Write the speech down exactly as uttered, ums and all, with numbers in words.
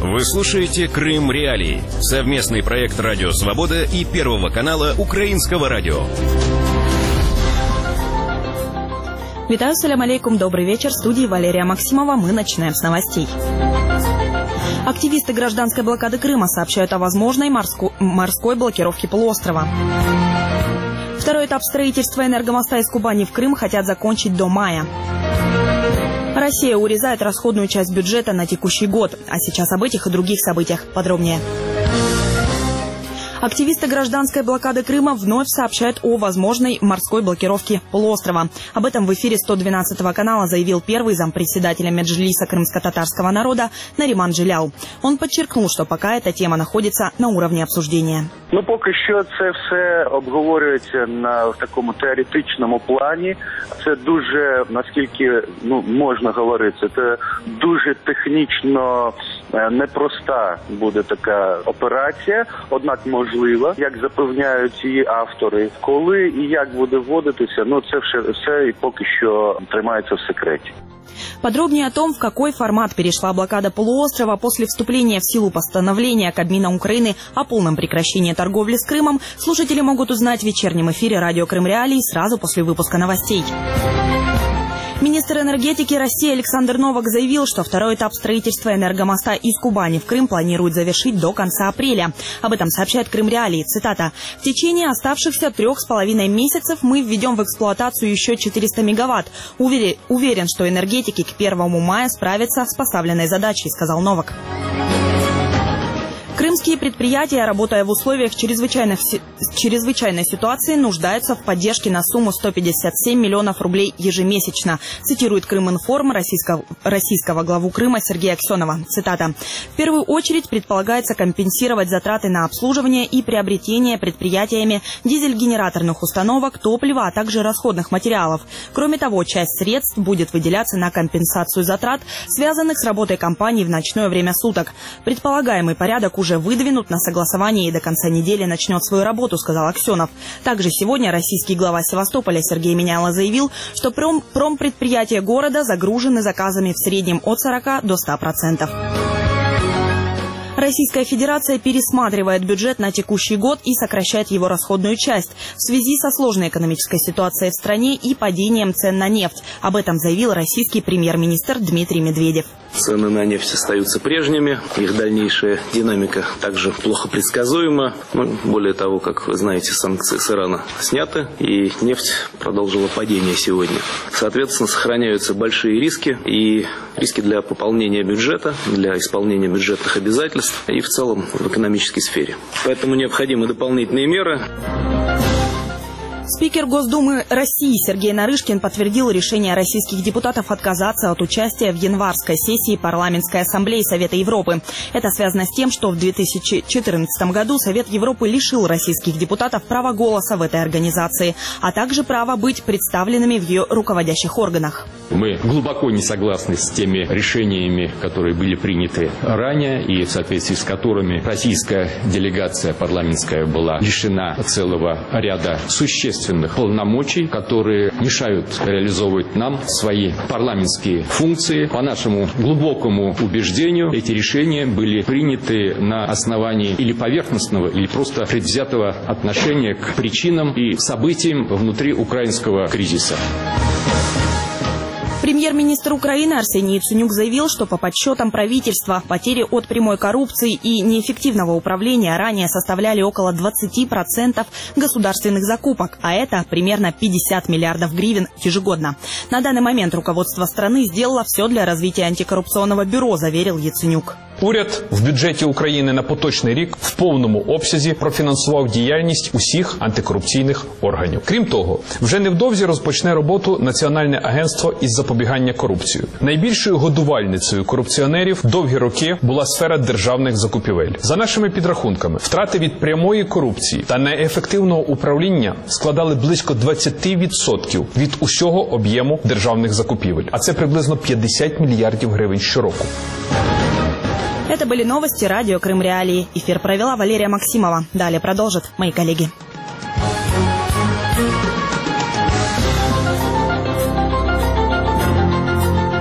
Вы слушаете «Крым Реалии» – совместный проект «Радио Свобода» и Первого канала Украинского радио. Витаю, салям алейкум, добрый вечер. В студии Валерия Максимова. Мы начинаем с новостей. Активисты гражданской блокады Крыма сообщают о возможной морской, морской блокировке полуострова. Второй этап строительства энергомоста из Кубани в Крым хотят закончить до мая. Россия урезает расходную часть бюджета на текущий год. А сейчас об этих и других событиях подробнее. Активисты гражданской блокады Крыма вновь сообщают о возможной морской блокировке полуострова. Об этом в эфире сто двенадцатого канала заявил первый зампредседателя Меджлиса крымско-татарского народа Наріман Джеляу. Он подчеркнул, что пока эта тема находится на уровне обсуждения. Ну, поки що це все обговорюється на такому теоретичному плані. Це дуже, наскільки ну, можна говорити, це дуже технічно непроста буде така операція, однак можлива, як запевняють її автори. Коли і як буде вводитися, ну це все, все і поки що тримається в секреті. Подробнее о том, в какой формат перешла блокада полуострова после вступления в силу постановления Кабмина Украины о полном прекращении торговли с Крымом, слушатели могут узнать в вечернем эфире радио «Крым Реалии» сразу после выпуска новостей. Министр энергетики России Александр Новак заявил, что второй этап строительства энергомоста из Кубани в Крым планирует завершить до конца апреля. Об этом сообщает Крым Реалии. Цитата. «В течение оставшихся трех с половиной месяцев мы введем в эксплуатацию еще четыреста мегаватт. Уверен, что энергетики к первому мая справятся с поставленной задачей», сказал Новак. Крымские предприятия, работая в условиях чрезвычайной, чрезвычайной ситуации, нуждаются в поддержке на сумму сто пятьдесят семь миллионов рублей ежемесячно, цитирует Крыминформ российского, российского главу Крыма Сергея Аксенова. Цитата. «В первую очередь предполагается компенсировать затраты на обслуживание и приобретение предприятиями дизель-генераторных установок, топлива, а также расходных материалов. Кроме того, часть средств будет выделяться на компенсацию затрат, связанных с работой компаний в ночное время суток. Предполагаемый порядок уже уже выдвинут на согласование и до конца недели начнет свою работу», сказал Аксенов. Также сегодня российский глава Севастополя Сергей Меняйло заявил, что пром промпредприятия города загружены заказами в среднем от сорока до ста процентов. Российская Федерация пересматривает бюджет на текущий год и сокращает его расходную часть в связи со сложной экономической ситуацией в стране и падением цен на нефть. Об этом заявил российский премьер-министр Дмитрий Медведев. Цены на нефть остаются прежними, их дальнейшая динамика также плохо предсказуема. Ну, более того, как вы знаете, санкции с Ирана сняты, и нефть продолжила падение сегодня. Соответственно, сохраняются большие риски, и риски для пополнения бюджета, для исполнения бюджетных обязательств и в целом в экономической сфере. Поэтому необходимы дополнительные меры. Спикер Госдумы России Сергей Нарышкин подтвердил решение российских депутатов отказаться от участия в январской сессии Парламентской ассамблеи Совета Европы. Это связано с тем, что в две тысячи четырнадцатом году Совет Европы лишил российских депутатов права голоса в этой организации, а также права быть представленными в ее руководящих органах. Мы глубоко не согласны с теми решениями, которые были приняты ранее и в соответствии с которыми российская делегация парламентская была лишена целого ряда существенных полномочий, которые мешают реализовывать нам свои парламентские функции. По нашему глубокому убеждению, эти решения были приняты на основании или поверхностного, или просто предвзятого отношения к причинам и событиям внутри украинского кризиса. Премьер-министр Украины Арсений Яценюк заявил, что по подсчетам правительства потери от прямой коррупции и неэффективного управления ранее составляли около двадцати процентов государственных закупок, а это примерно пятьдесят миллиардов гривен ежегодно. На данный момент руководство страны сделало все для развития антикоррупционного бюро, заверил Яценюк. Уряд в бюджеті України на поточний рік в повному обсязі профінансував діяльність усіх антикорупційних органів. Крім того, вже невдовзі розпочне роботу Національне агентство із запобігання корупції. Найбільшою годувальницею корупціонерів довгі роки була сфера державних закупівель. За нашими підрахунками, втрати від прямої корупції та неефективного управління складали близько двадцяти відсотків від усього об'єму державних закупівель, а це приблизно п'ятдесят мільярдів гривень щороку. Это были новости радио «Крым Реалии». Эфир провела Валерия Максимова. Далее продолжат мои коллеги.